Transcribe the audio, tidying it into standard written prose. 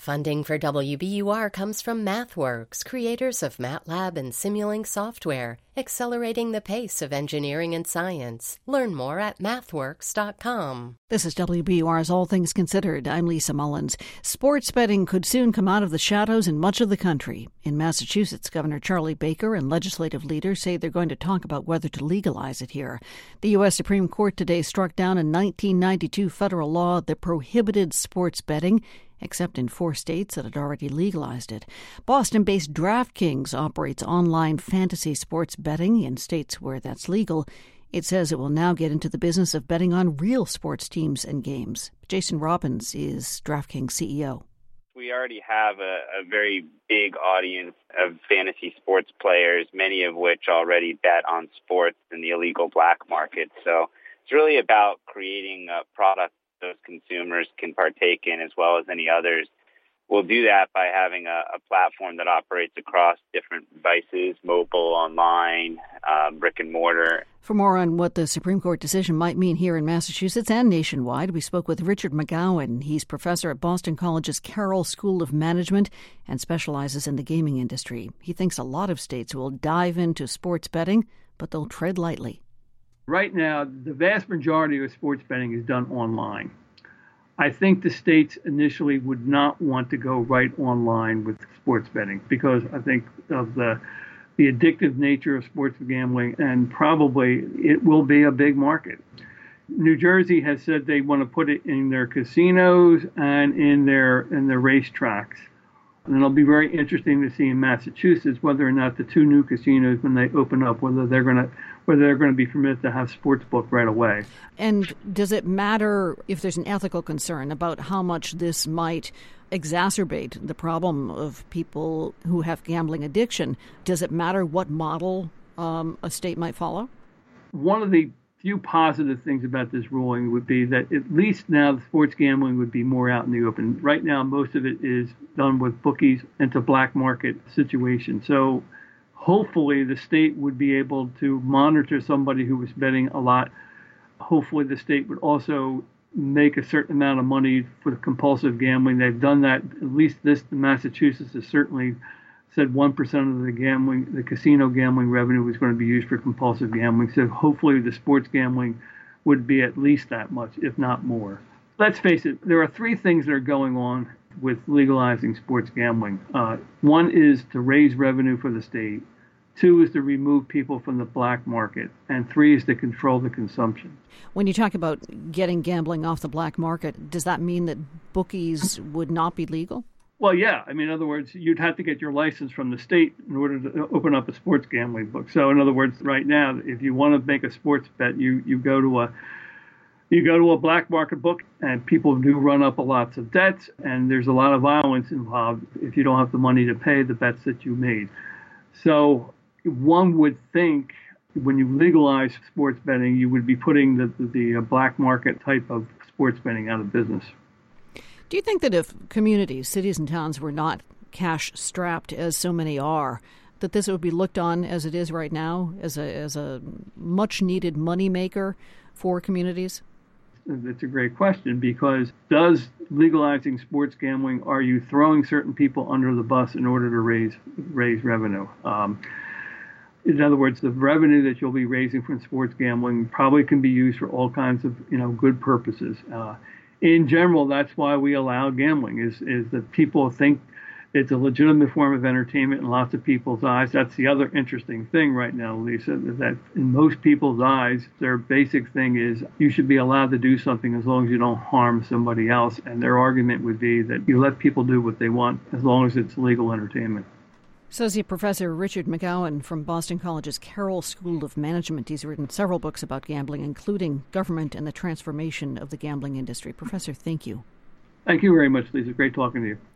Funding for WBUR comes from MathWorks, creators of MATLAB and Simulink software, accelerating the pace of engineering and science. Learn more at mathworks.com. This is WBUR's All Things Considered. I'm Lisa Mullins. Sports betting could soon come out of the shadows in much of the country. In Massachusetts, Governor Charlie Baker and legislative leaders say they're going to talk about whether to legalize it here. The U.S. Supreme Court today struck down a 1992 federal law that prohibited sports betting, except in 4 states that had already legalized it. Boston-based DraftKings operates online fantasy sports betting in states where that's legal. It says it will now get into the business of betting on real sports teams and games. Jason Robbins is DraftKings CEO. We already have a very big audience of fantasy sports players, many of which already bet on sports in the illegal black market. So it's really about creating a product those consumers can partake in as well as any others. We'll do that by having a platform that operates across different devices, mobile, online, brick and mortar. For more on what the Supreme Court decision might mean here in Massachusetts and nationwide, we spoke with Richard McGowan. He's professor at Boston College's Carroll School of Management and specializes in the gaming industry. He thinks a lot of states will dive into sports betting, but they'll tread lightly. Right now, the vast majority of sports betting is done online. I think the states initially would not want to go right online with sports betting because I think of the addictive nature of sports gambling, and probably it will be a big market. New Jersey has said they want to put it in their casinos and in their racetracks. And it'll be very interesting to see in Massachusetts whether or not the 2 new casinos, when they open up, whether they're going to be permitted to have sports book right away. And does it matter if there's an ethical concern about how much this might exacerbate the problem of people who have gambling addiction? Does it matter what model a state might follow? One of the few positive things about this ruling would be that at least now the sports gambling would be more out in the open. Right now, most of it is done with bookies into black market situations. So hopefully the state would be able to monitor somebody who was betting a lot. Hopefully the state would also make a certain amount of money for the compulsive gambling. They've done that. At least Massachusetts has certainly said 1% of the casino gambling revenue was going to be used for compulsive gambling. So hopefully the sports gambling would be at least that much, if not more. Let's face it, there are 3 things that are going on with legalizing sports gambling. 1 is to raise revenue for the state. 2 is to remove people from the black market. And 3 is to control the consumption. When you talk about getting gambling off the black market, does that mean that bookies would not be legal? Well, yeah. I mean, in other words, you'd have to get your license from the state in order to open up a sports gambling book. So, in other words, right now, if you want to make a sports bet, you go to a black market book, and people do run up lots of debts, and there's a lot of violence involved if you don't have the money to pay the bets that you made. So, one would think when you legalize sports betting, you would be putting the black market type of sports betting out of business. Do you think that if communities, cities and towns were not cash-strapped as so many are, that this would be looked on as it is right now, as a much-needed moneymaker for communities? That's a great question, because does legalizing sports gambling, are you throwing certain people under the bus in order to raise revenue? In other words, the revenue that you'll be raising from sports gambling probably can be used for all kinds of good purposes. In general, that's why we allow gambling, is that people think it's a legitimate form of entertainment in lots of people's eyes. That's the other interesting thing right now, Lisa, that in most people's eyes, their basic thing is you should be allowed to do something as long as you don't harm somebody else. And their argument would be that you let people do what they want as long as it's legal entertainment. Associate Professor Richard McGowan from Boston College's Carroll School of Management. He's written several books about gambling, including Government and the Transformation of the Gambling Industry. Professor, thank you. Thank you very much, Lisa. Great talking to you.